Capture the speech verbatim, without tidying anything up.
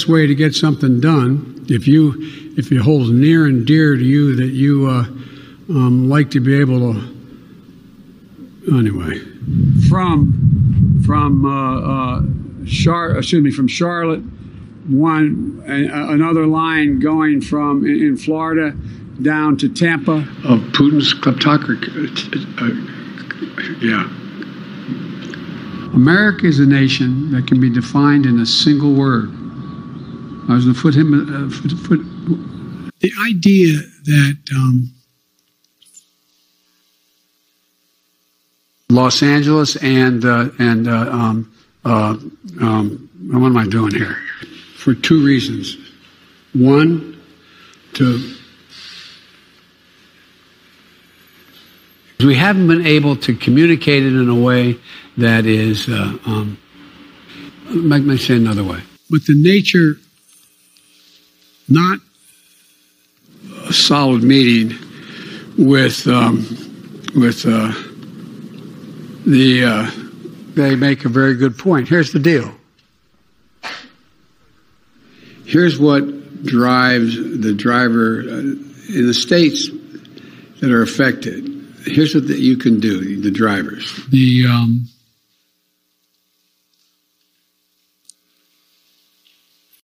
best way to get something done, if you if it holds near and dear to you that you uh, um, like to be able to. Anyway, from from uh, uh, Char excuse me from Charlotte, one uh, another line going from in, in Florida down to Tampa of Putin's kleptocracy. Uh, yeah. America is a nation that can be defined in a single word. I was going to put him. Uh, foot, foot, the idea that um, Los Angeles and uh, and uh, um, uh, um, what am I doing here? For two reasons. One, to we haven't been able to communicate it in a way that is. Uh, um, let me say another way. But the nature, not a solid meeting with um, with. Uh, The uh, they make a very good point. Here's the deal. Here's what drives the driver uh, in the states that are affected. Here's what the, you can do, the drivers. The um,